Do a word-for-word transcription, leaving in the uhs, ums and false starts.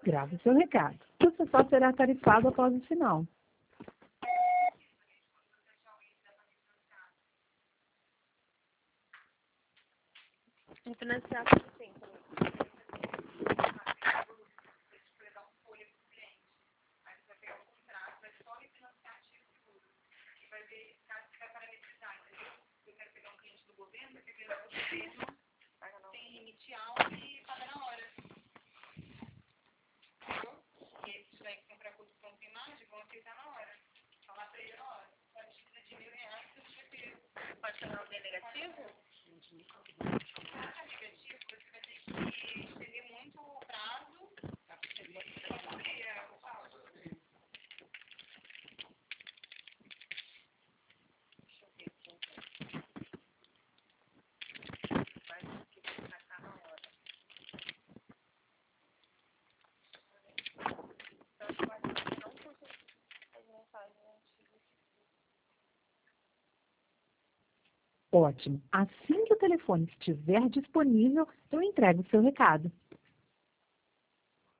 Grave seu recado. O seu só será tarifado após o sinal. Vou financiar por cem também. Tem limite alto e paga na hora. Entendeu? E aí, se tiver que comprar curso pronto em imagem, vão aceitar na hora. Falar pra ele, ó, a gente precisa de mil reais, você já pediu. Pode chamar alguém negativo? Caixa negativo, você vai ter que estender muito o prazo para cobrir o saldo. Deixa eu ver aqui então. Vai que vai sacar na hora. Então, eu acho que não curso as mensagens antigas. Ótimo. Assim que o telefone estiver disponível, eu entrego o seu recado.